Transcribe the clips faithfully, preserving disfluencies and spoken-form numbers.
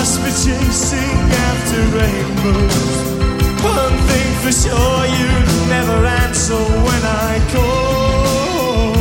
must be chasing after rainbows. One thing for sure, you never answer when I call.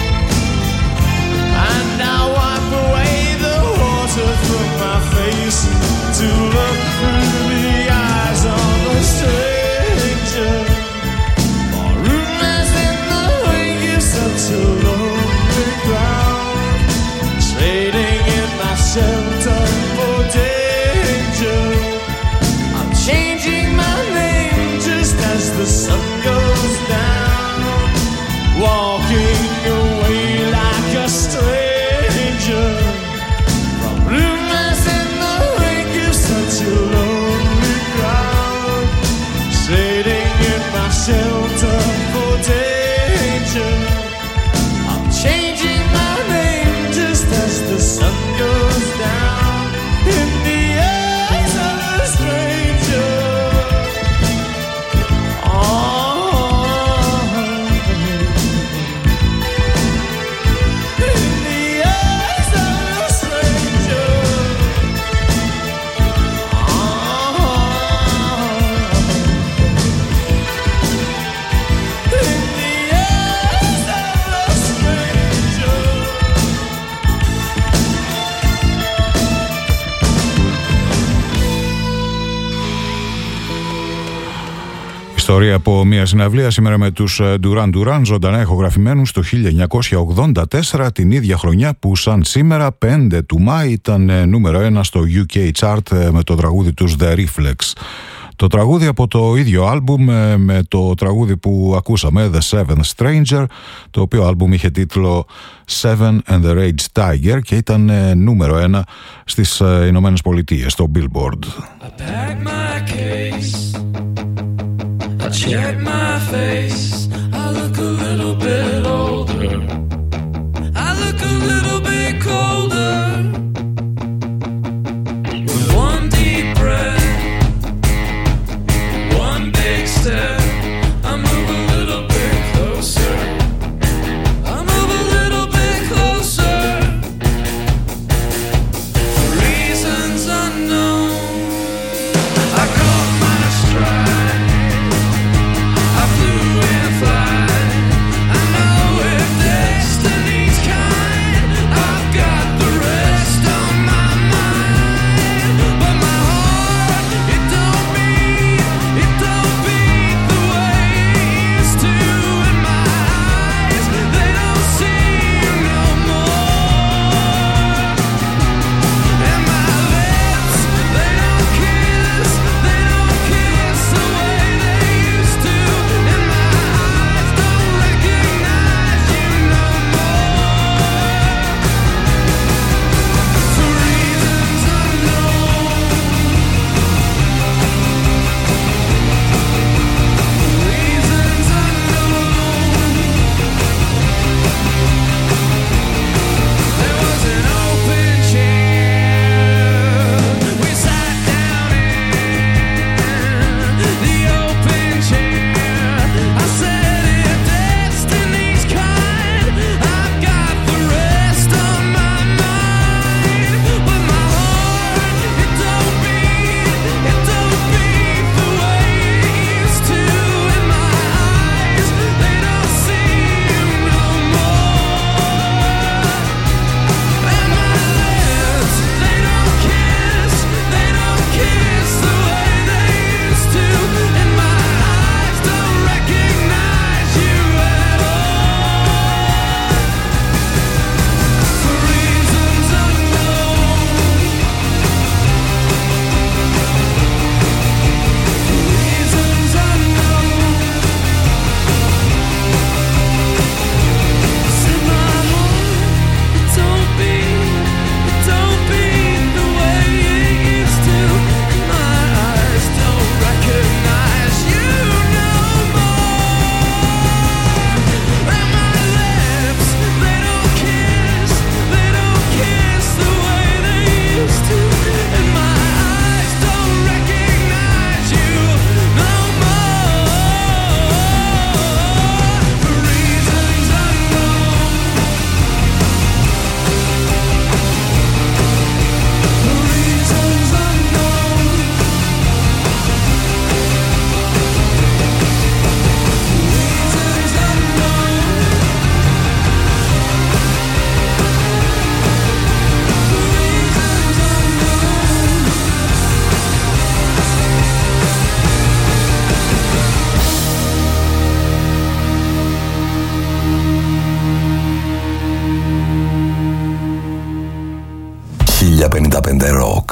And I wipe away the water from my face to look through the eyes of a stranger. For rumors in the wake of such a lonely ground, trading in my shelter for danger. I'm changing my name just as the sun goes down, walking away like a stranger from rumors in the wake of such a lonely crowd, trading in my shelter for danger. I'm changing my name just as the sun goes down in the eyes of a stranger. Ιστορία από μια συναυλία σήμερα με τους Duran Duran, ζωντανά ηχογραφημένους το χίλια εννιακόσια ογδόντα τέσσερα, την ίδια χρονιά που σαν σήμερα πέντε του Μάη ήταν νούμερο ένα στο γιου κέι chart με το τραγούδι τους The Reflex. Το τραγούδι από το ίδιο άλμπουμ με το τραγούδι που ακούσαμε, The Seventh Stranger, το οποίο άλμπουμ είχε τίτλο Seven and the Rage Tiger και ήταν νούμερο ένα στις Ηνωμένες Πολιτείες, στο Billboard. I check my face, I look a little bit older, I look a little bit colder. With one deep breath, one big step, I move a little bit closer, I move a little bit closer. For reasons unknown, I caught my stride, I flew in χίλια πενήντα πέντε Rock.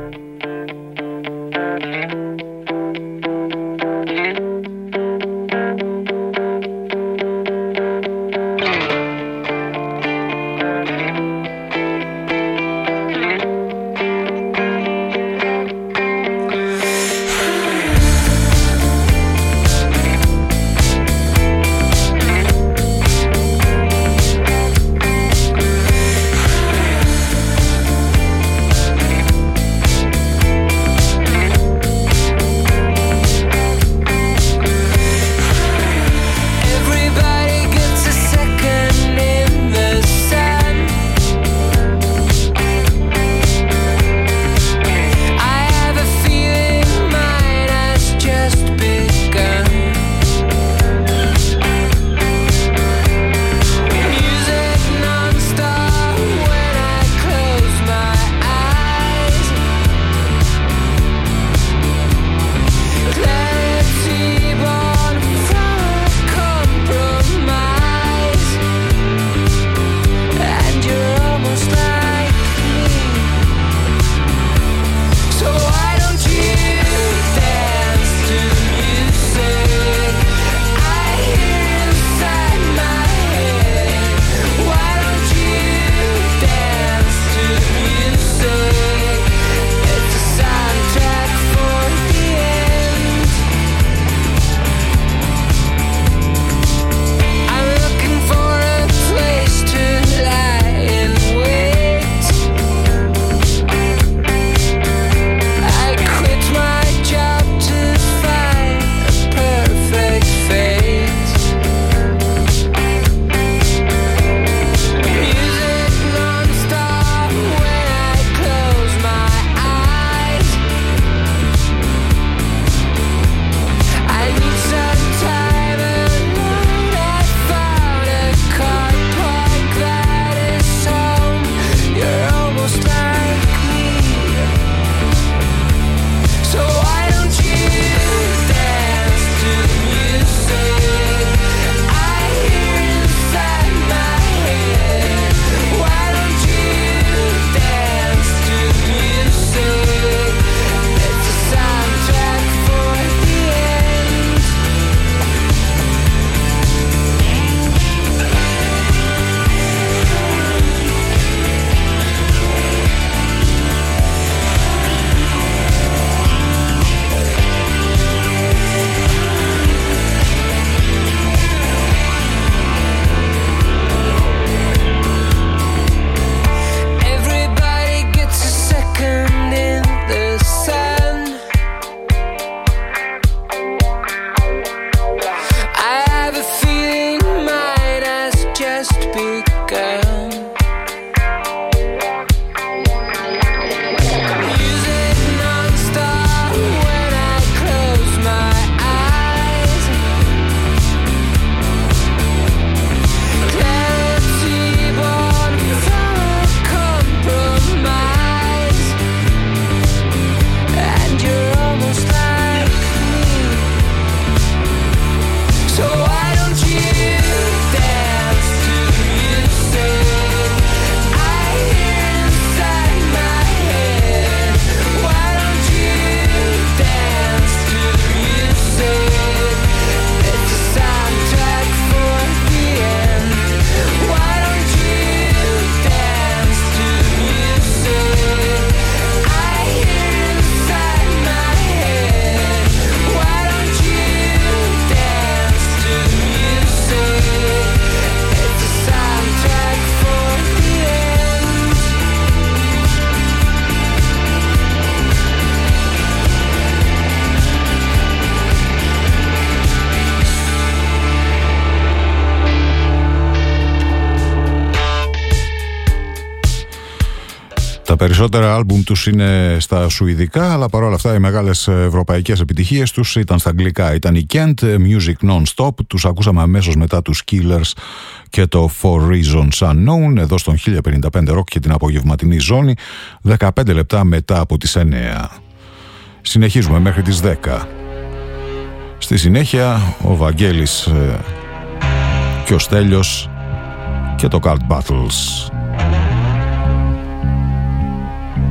Τα περισσότερα άλμπουμ τους είναι στα σουηδικά, αλλά παρόλα αυτά οι μεγάλες ευρωπαϊκές επιτυχίες τους ήταν στα αγγλικά. Ήταν η Kent, Music Non-Stop, τους ακούσαμε αμέσως μετά τους Killers και το For Reasons Unknown, εδώ στον χίλια πενήντα πέντε Rock και την απογευματινή ζώνη, δεκαπέντε λεπτά μετά από τις εννιά. Συνεχίζουμε μέχρι τις δέκα. Στη συνέχεια ο Βαγγέλης ε, και ο Στέλιος και το Cult Battles.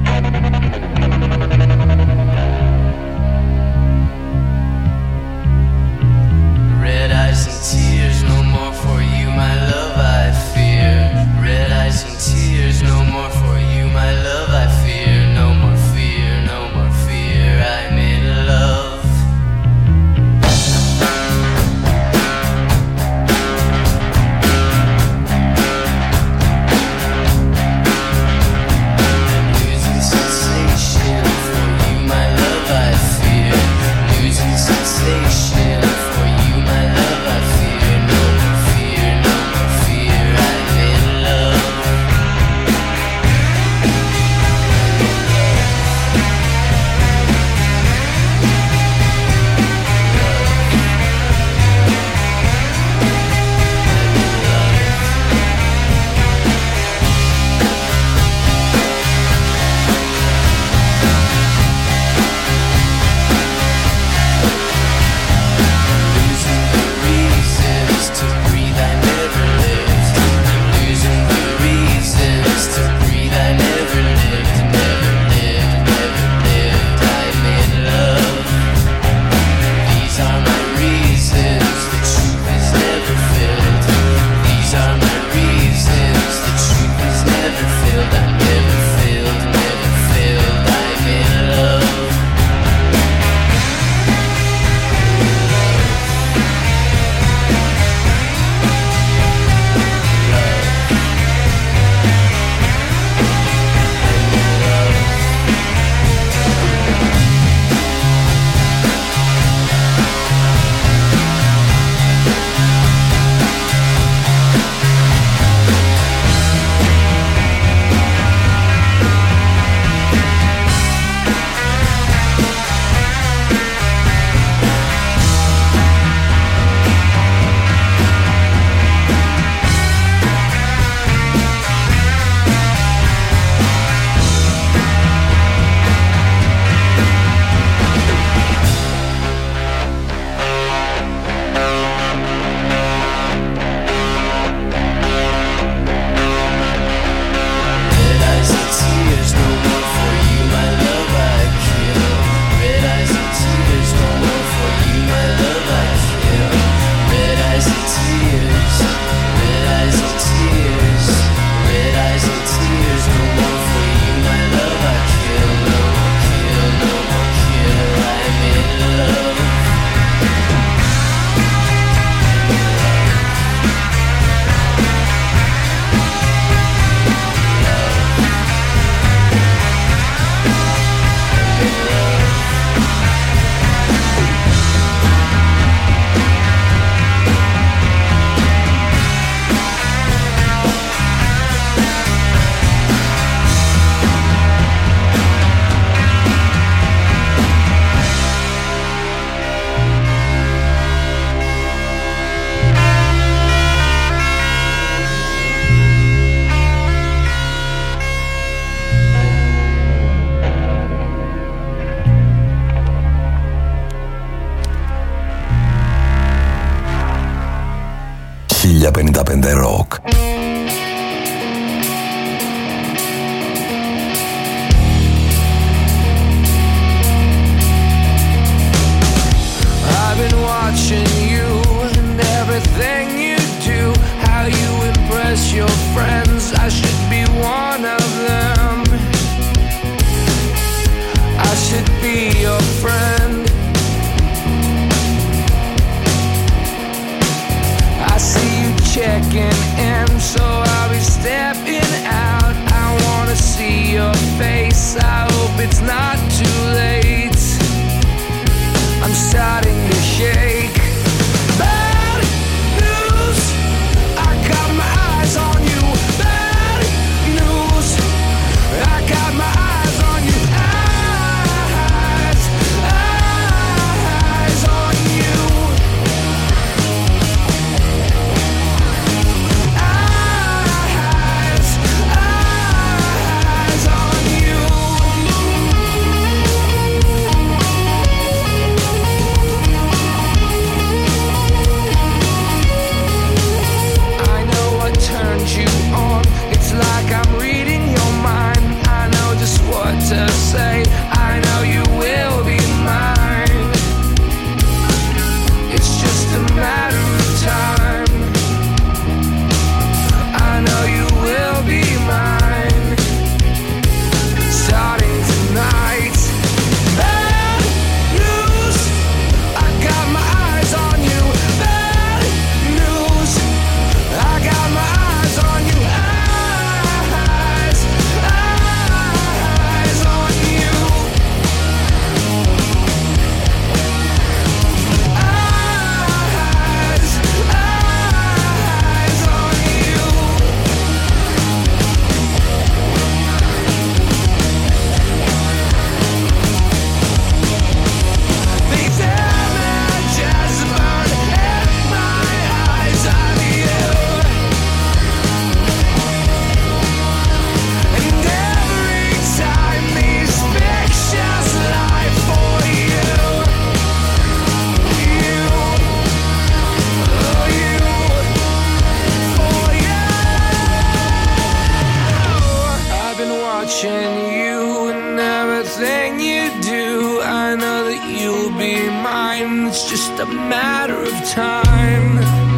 watching you and everything you do. I know that you'll be mine. It's just a matter of time.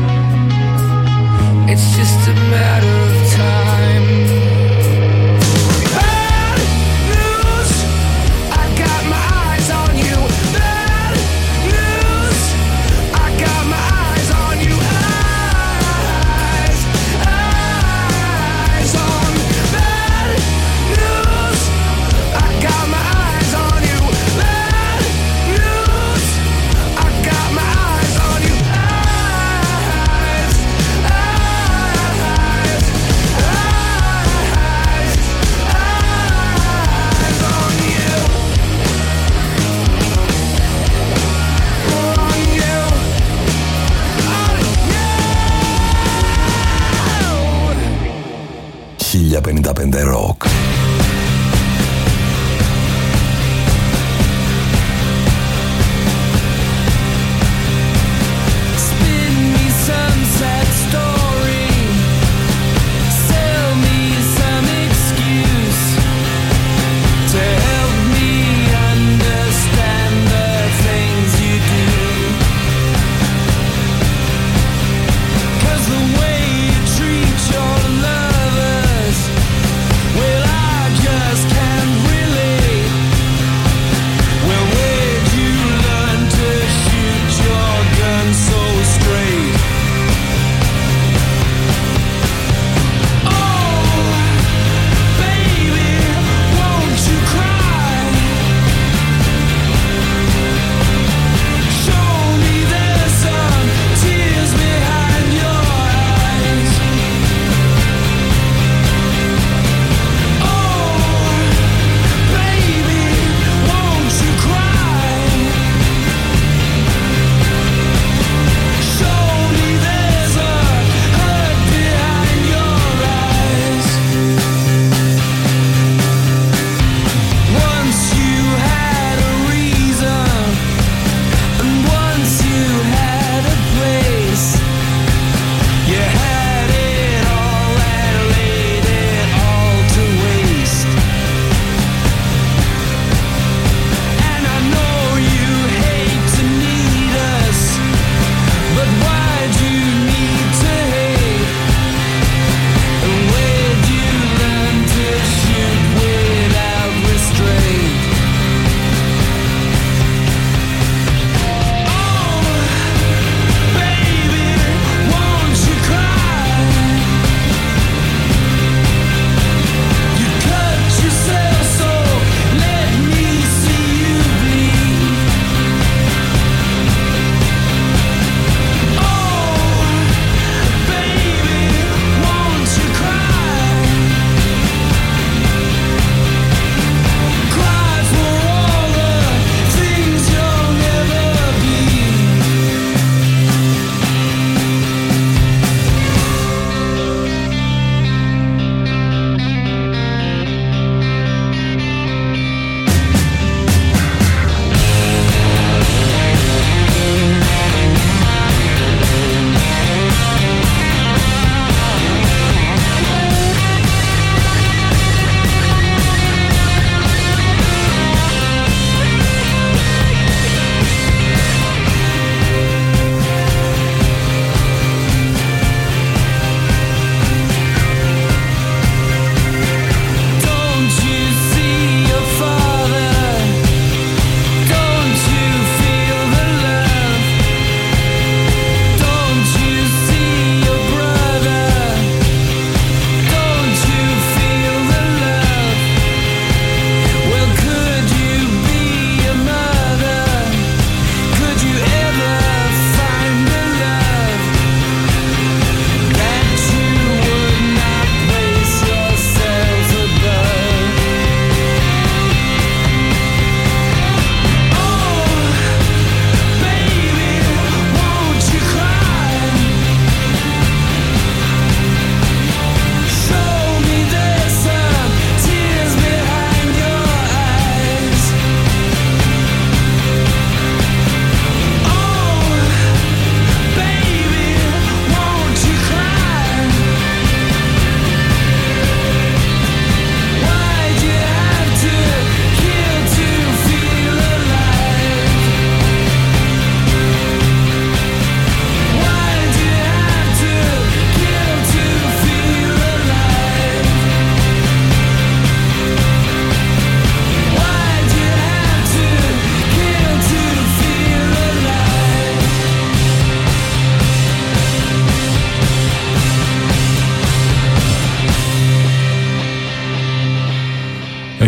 It's just a matter of time. Bad news, I got my eyes on you. Bad news, I got my eyes on you. Eyes, eyes on. Bad news, I got my eyes on you. Bad news, I got my eyes on you. Eyes, eyes, eyes, eyes on you. On you. χίλια πενήντα πέντε Rock. Spin me some sad story. Sell me some excuse to help me understand the things you do. 'Cause the way you treat your lovers, well, I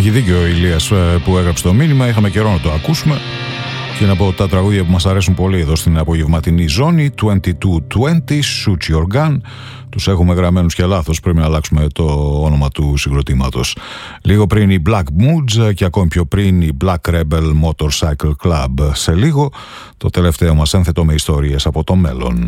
Έχει δίκιο ο Ηλίας που έγραψε το μήνυμα. Είχαμε καιρό να το ακούσουμε. Και είναι από τα τραγούδια που μας αρέσουν πολύ εδώ στην απογευματινή ζώνη. είκοσι δύο είκοσι, Shoot Your Gun. Τους έχουμε γραμμένους και λάθος, πρέπει να αλλάξουμε το όνομα του συγκροτήματος. Λίγο πριν η Black Moods και ακόμη πιο πριν η Black Rebel Motorcycle Club. Σε λίγο το τελευταίο μας ένθετο με ιστορίες από το μέλλον.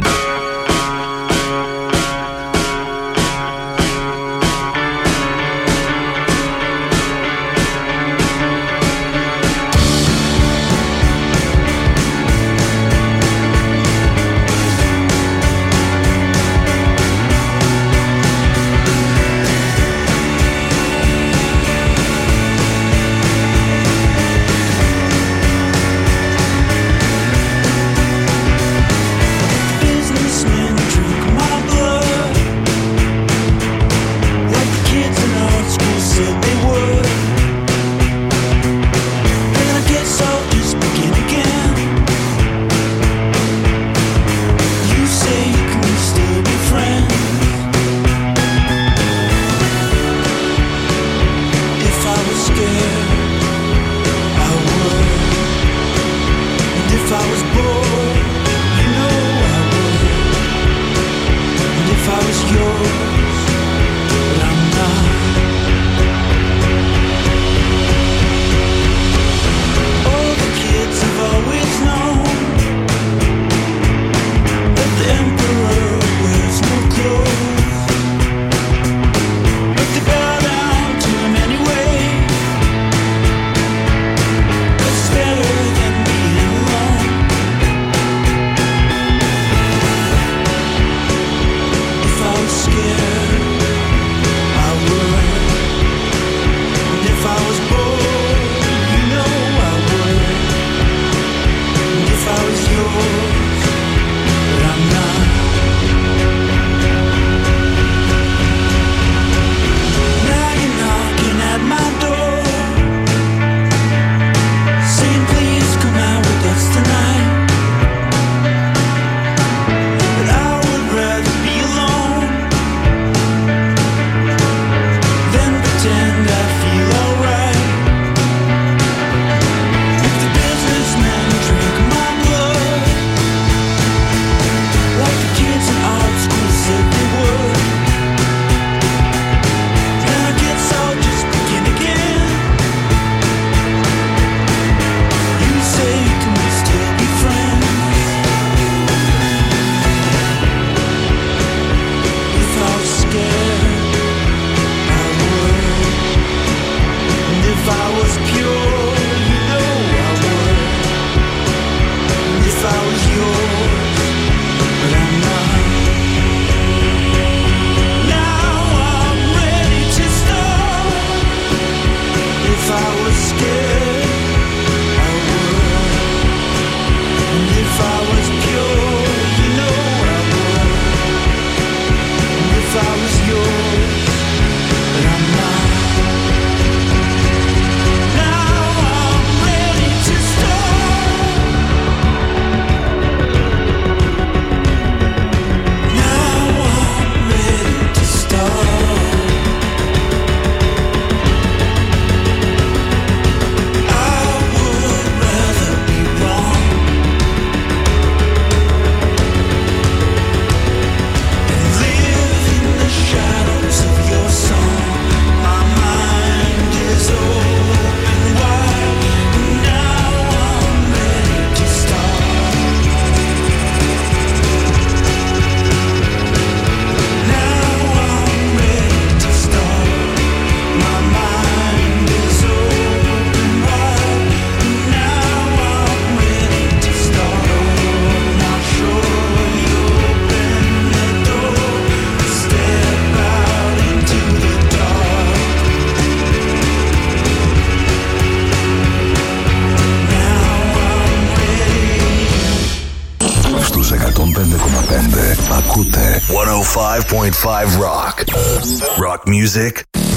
εκατόν πέντε κόμμα πέντε Rock. Rock music.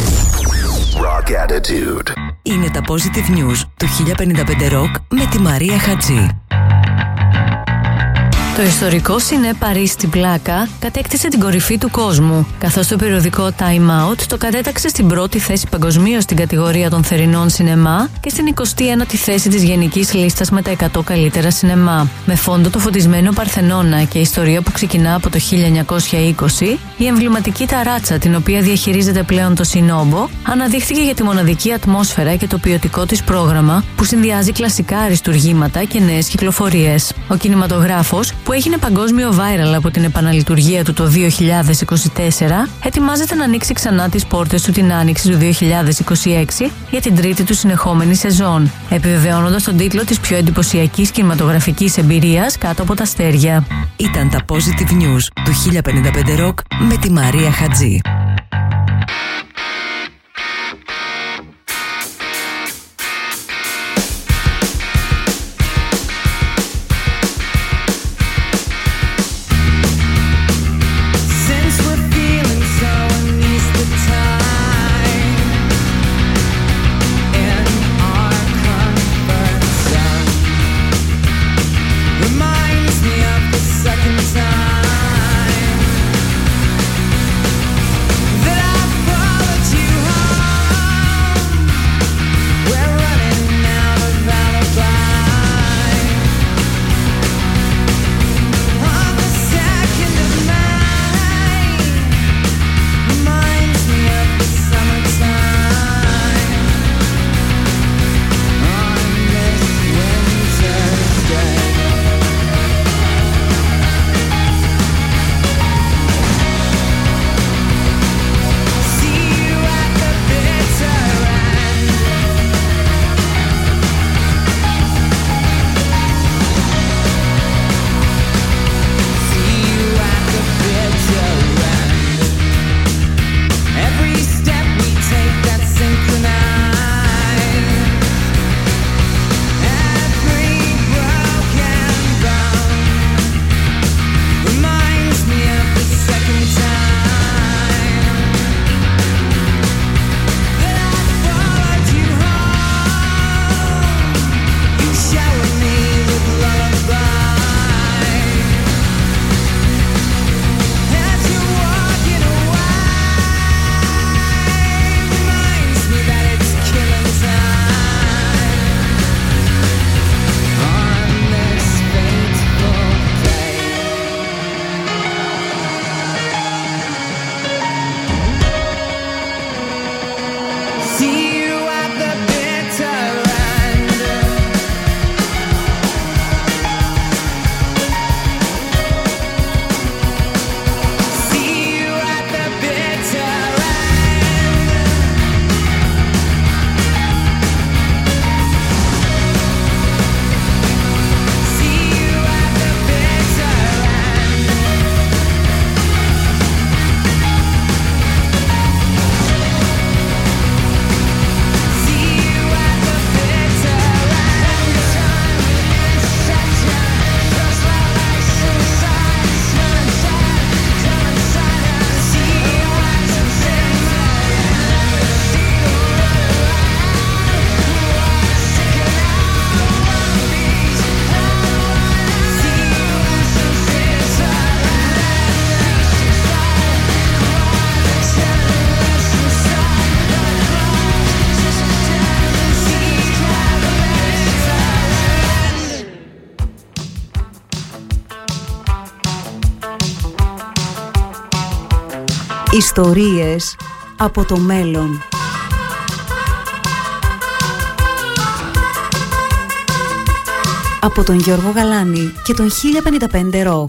Rock attitude. Είναι τα Positive News του χίλια πενήντα πέντε Rock με τη Μαρία Χατζή. Το ιστορικό Σινέ Παρί στην Πλάκα κατέκτησε την κορυφή του κόσμου, καθώς το περιοδικό Time Out το κατέταξε στην πρώτη θέση παγκοσμίως στην κατηγορία των θερινών σινεμά και στην εικοστή ένατη θέση της γενικής λίστας με τα εκατό καλύτερα σινεμά. Με φόντο το φωτισμένο Παρθενώνα και ιστορία που ξεκινά από το χίλια εννιακόσια είκοσι, η εμβληματική ταράτσα, την οποία διαχειρίζεται πλέον το Σινόμπο, αναδείχθηκε για τη μοναδική ατμόσφαιρα και το ποιοτικό της πρόγραμμα που συνδυάζει κλασικά αριστουργήματα και νέες κυκλοφορίες. Ο κινηματογράφος, που έγινε παγκόσμιο viral από την επαναλειτουργία του το δύο χιλιάδες είκοσι τέσσερα, ετοιμάζεται να ανοίξει ξανά τις πόρτες του την άνοιξη του δύο χιλιάδες είκοσι έξι για την τρίτη του συνεχόμενη σεζόν, επιβεβαιώνοντας τον τίτλο της πιο εντυπωσιακής κινηματογραφικής εμπειρίας κάτω από τα αστέρια. Ήταν τα Positive News του χίλια πενήντα πέντε Rock με τη Μαρία Χατζή. Ιστορίες από το μέλλον. Από τον Γιώργο Γαλάνη και τον χίλια πενήντα πέντε Rock.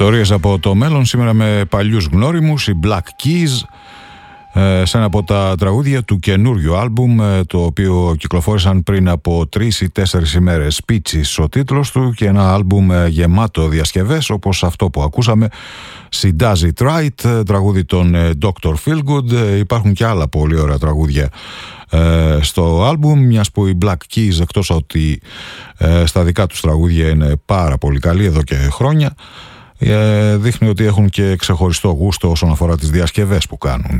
Ιστορίες από το μέλλον σήμερα με παλιούς γνώριμους, οι Black Keys, σε ένα από τα τραγούδια του καινούριου άλμπουμ, το οποίο κυκλοφόρησαν πριν από τρεις ή τέσσερις ημέρες. Peaches ο τίτλος του, και ένα άλμπουμ γεμάτο διασκευές όπως αυτό που ακούσαμε, She Does It Right, τραγούδι των ντόκτορ Feelgood. Υπάρχουν και άλλα πολύ ωραία τραγούδια στο άλμπουμ, μιας που οι Black Keys, εκτός ότι στα δικά τους τραγούδια είναι πάρα πολύ καλοί εδώ και χρόνια, δείχνει ότι έχουν και ξεχωριστό γούστο όσον αφορά τις διασκευές που κάνουν.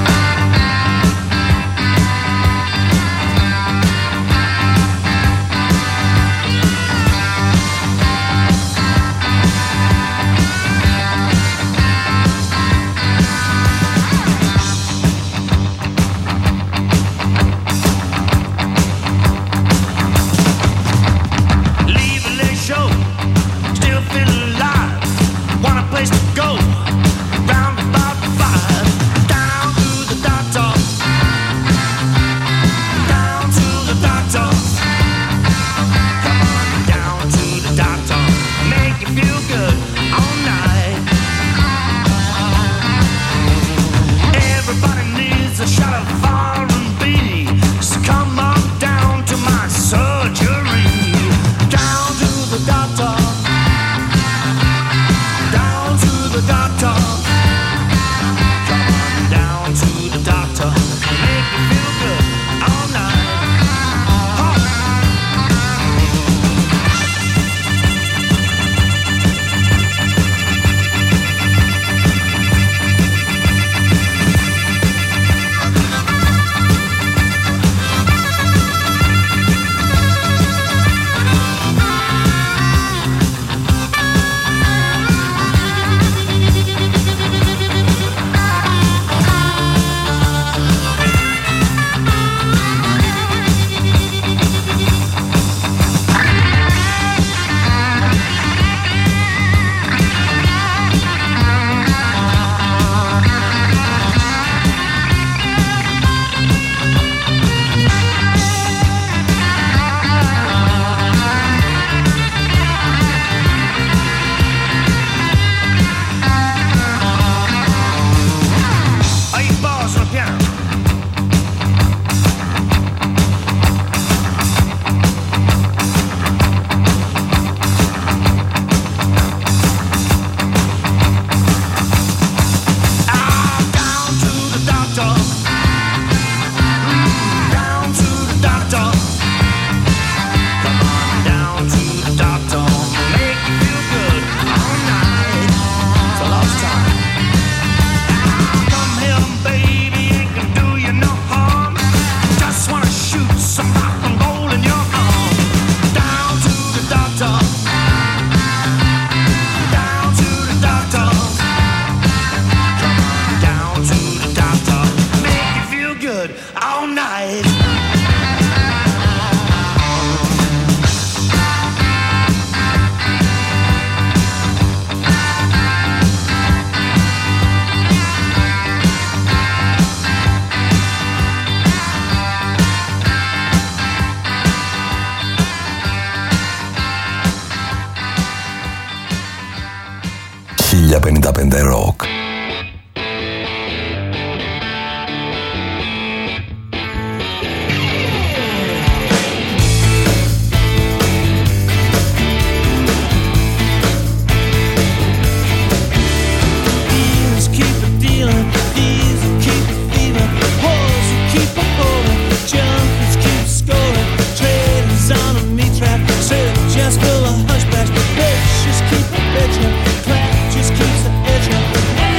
χίλια πενήντα πέντε Rock. Just keep a bitchin', clap just keeps the itchin'.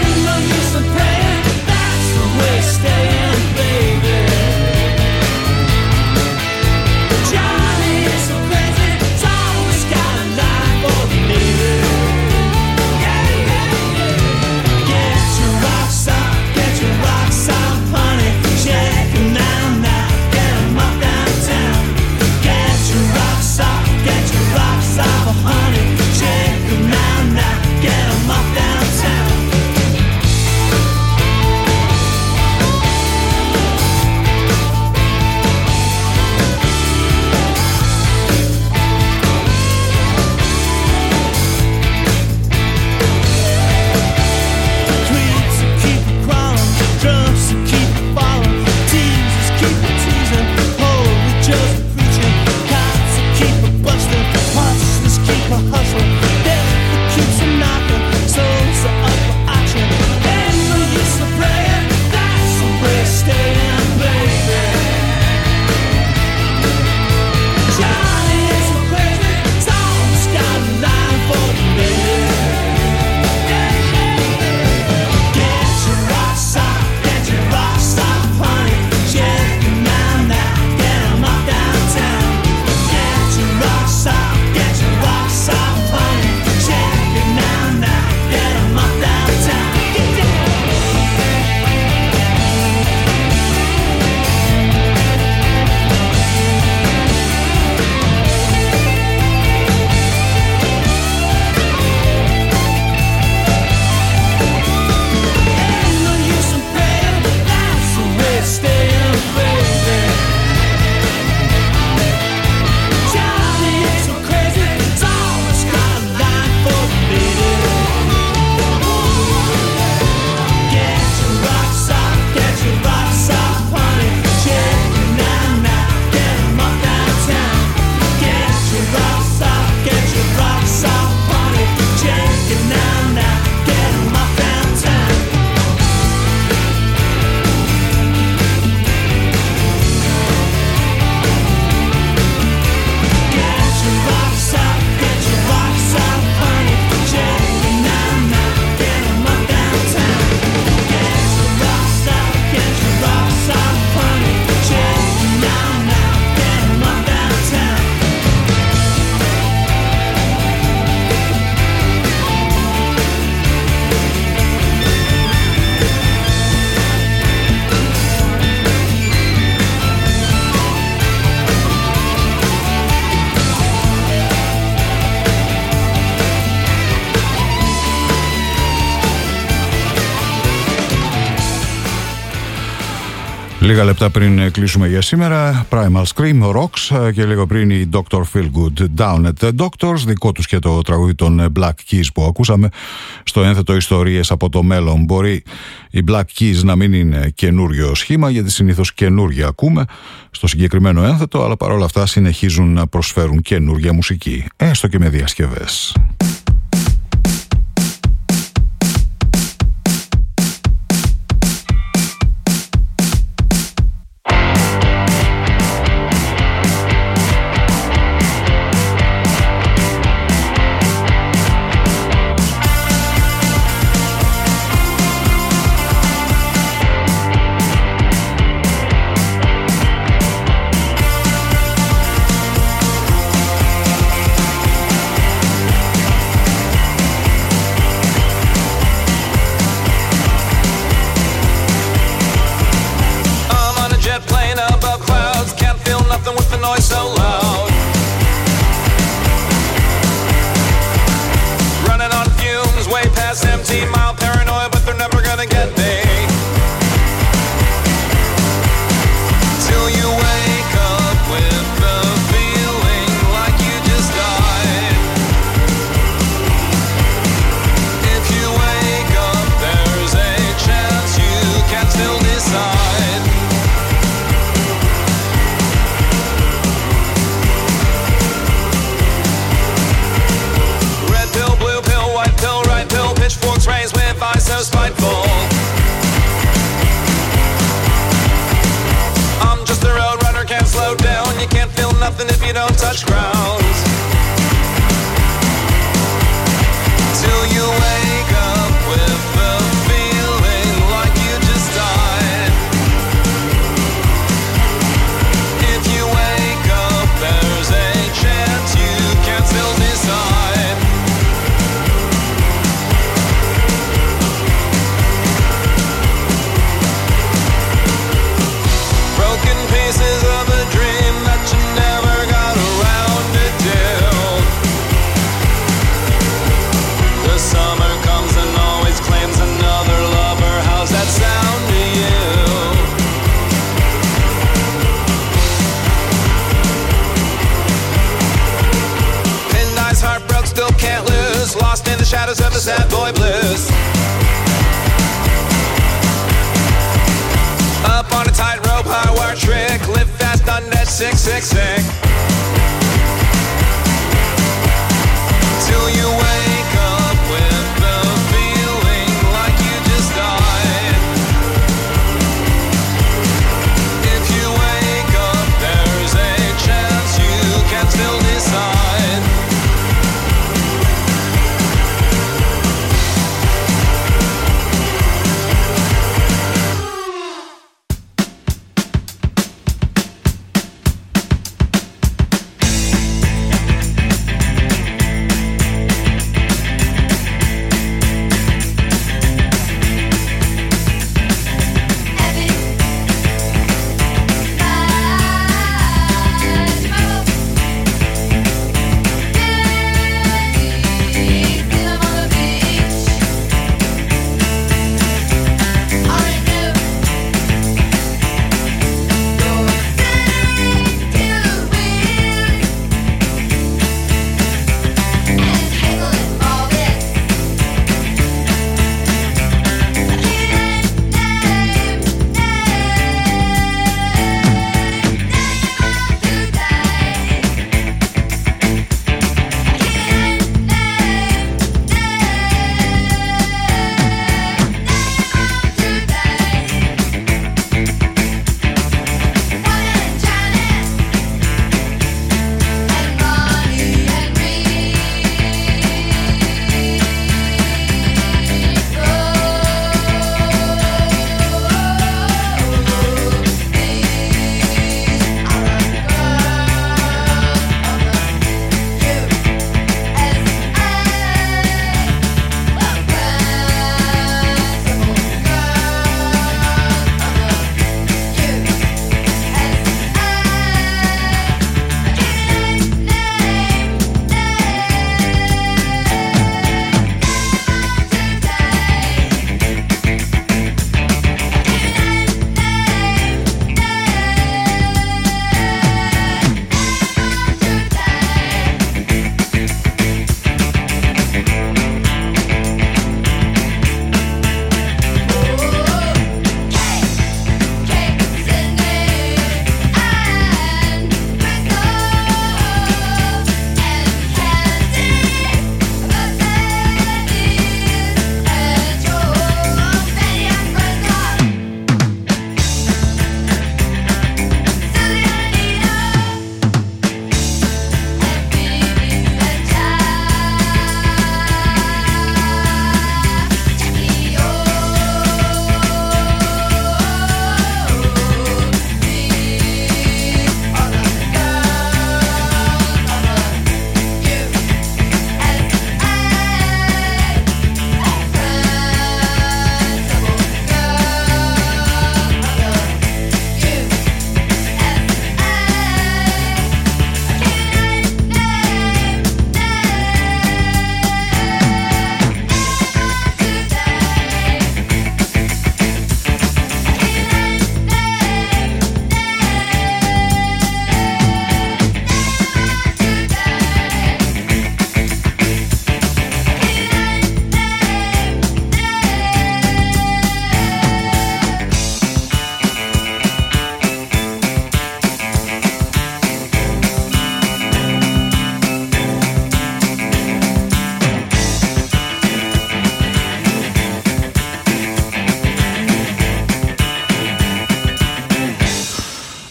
Λίγα λεπτά πριν κλείσουμε για σήμερα, Primal Scream, Rocks, και λίγο πριν η ντόκτορ Feelgood, Down at the Doctors, δικό τους και το τραγούδι των Black Keys που ακούσαμε στο ένθετο Ιστορίες από το μέλλον. Μπορεί οι Black Keys να μην είναι καινούριο σχήμα, γιατί συνήθως καινούργια ακούμε στο συγκεκριμένο ένθετο, αλλά παρόλα αυτά συνεχίζουν να προσφέρουν καινούργια μουσική, έστω και με διασκευές.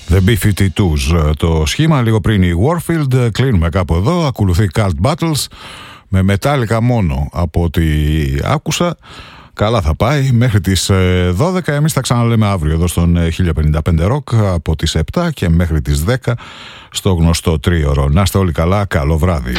The μπι φιφτί τούς το σχήμα, λίγο πριν η Warfield. Κλείνουμε κάπου εδώ. Ακολουθεί Cult Battles με μετάλλικα μόνο από ό,τι άκουσα. Καλά θα πάει μέχρι τις δώδεκα. Εμείς θα ξαναλέμε αύριο εδώ στον χίλια πενήντα πέντε Rock από τις επτά και μέχρι τις δέκα στο γνωστό τρίωρο. Να είστε όλοι καλά, καλό βράδυ.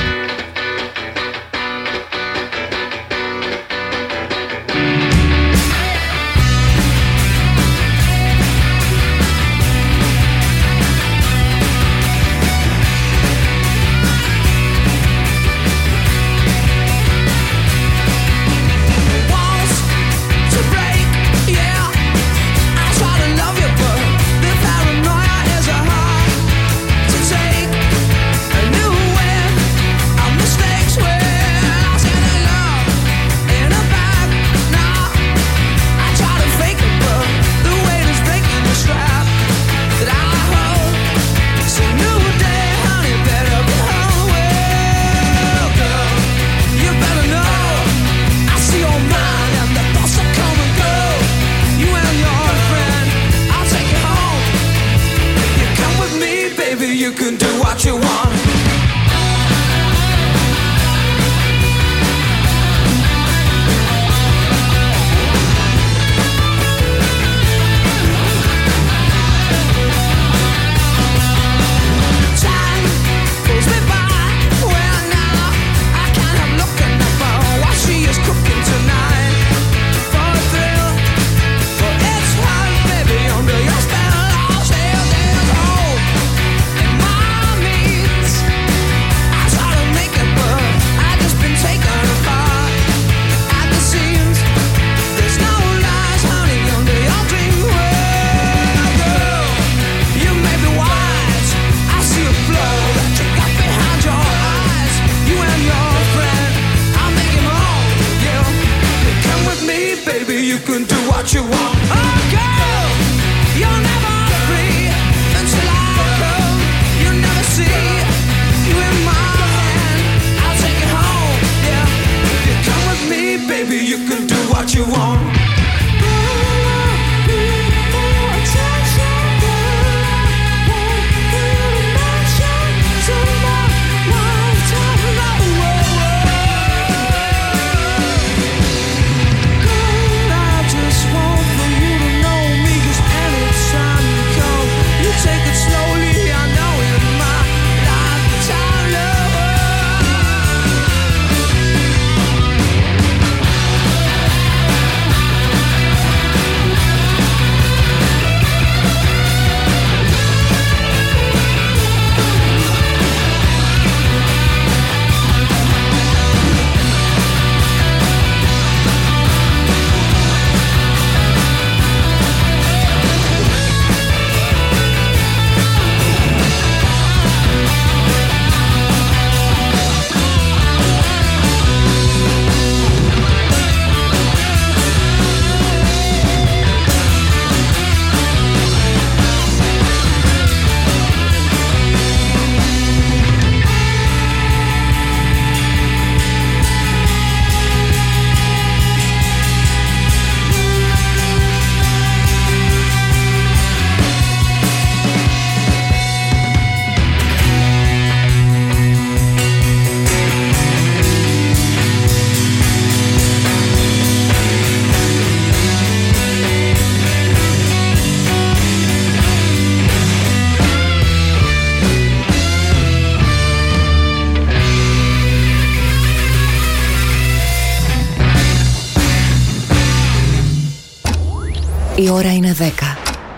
Η ώρα είναι δέκα.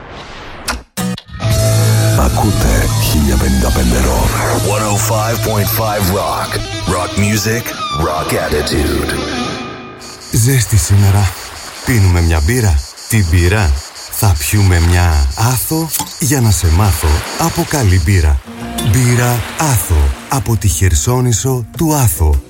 Ακούτε χίλια πενήντα πέντε Rock. εκατόν πέντε κόμμα πέντε Rock. Rock music, rock attitude. Ζέστη σήμερα. Πίνουμε μια μπύρα. Τι μπύρα? Θα πιούμε μια Άθο για να σε μάθω από καλή μπύρα. Μπύρα Άθο από τη Χερσόνησο του Άθο.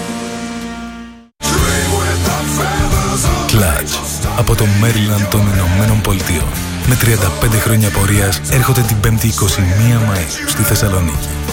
Clutch από το Maryland των Ηνωμένων Πολιτειών. Με τριάντα πέντε χρόνια πορείας έρχονται την πέμπτη εικοστή πρώτη Μαΐου στη Θεσσαλονίκη.